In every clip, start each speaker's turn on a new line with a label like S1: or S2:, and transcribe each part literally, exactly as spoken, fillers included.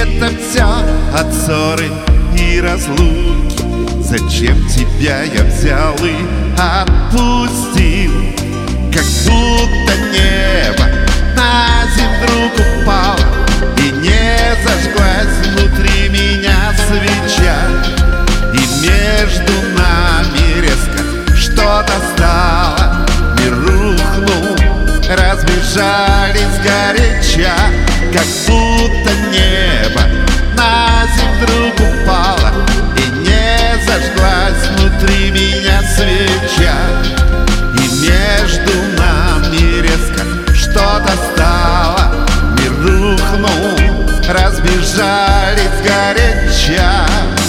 S1: это все от ссоры и разлуки. Зачем тебя я взял и отпустил? Как будто небо на землю вдруг упало, и не зажглась внутри меня свеча. И между нами резко что-то стало, мир рухнул, разбежались горяча. Как будто небо на землю вдруг упало, и не зажглась внутри меня свеча. И между нами резко что-то стало, мир рухнул, разбежались горяча.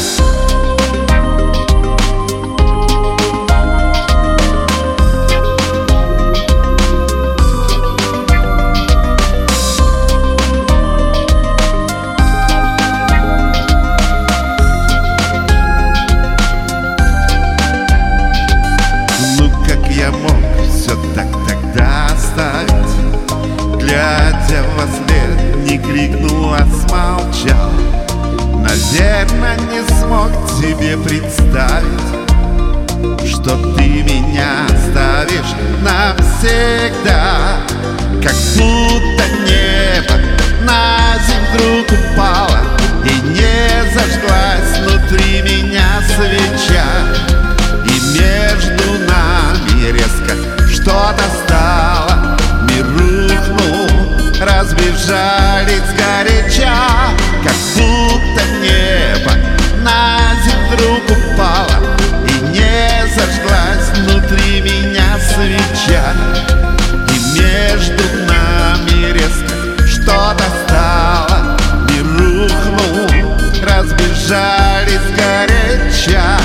S1: Я мог все так тогда оставить, глядя во след, не крикнул, а смолчал. Наверное, не смог тебе представить, что ты меня оставишь навсегда. Как будто небо на землю вдруг упало, и не зажглась внутри меня свеча. И между нами резко что-то стало, мир рухнул, разбежались горяча. Как будто небо на землю вдруг упало, и не зажглась внутри меня свеча. И между нами резко что-то стало, мир рухнул, разбежались горяча.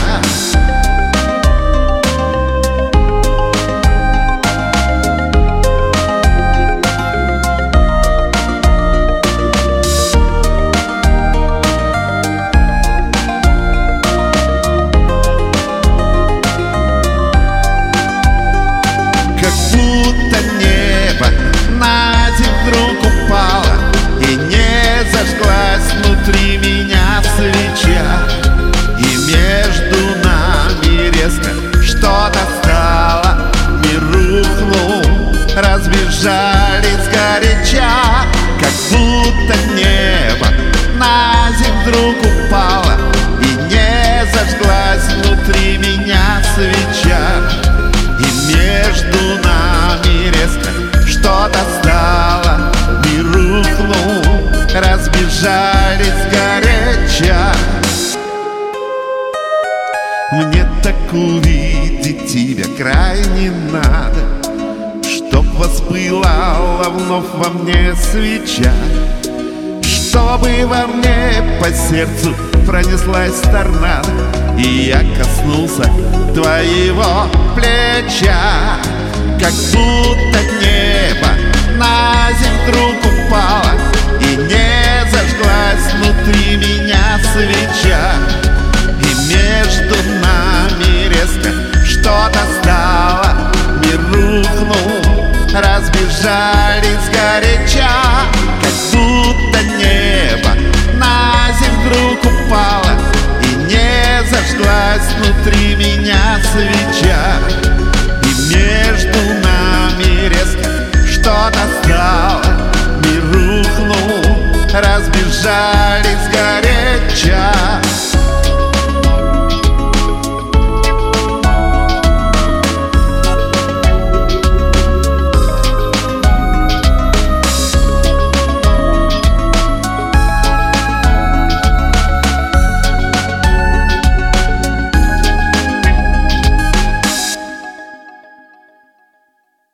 S1: Как будто небо на землю вдруг упало, и не зажглась внутри меня свеча. И между нами резко что-то стало, мир рухнул, разбежались горяча. Как будто небо на землю вдруг упало, и не зажглась внутри меня свеча. И между нами резко что-то стало, мир рухнул, разбежались горяча. Мне так увидеть тебя крайне надо, чтоб воспылала вновь во мне свеча, чтобы во мне по сердцу пронеслась торнадо, и я коснулся твоего плеча. Как будто небо на землю вдруг упало, и не зажглась внутри меня свеча. И между нами резко что-то стало, мир рухнул, разбежались горяча. Как будто небо на землю вдруг упало, и не зажглась внутри меня свеча. И между нами резко что-то стало, мир рухнул, разбежались горяча.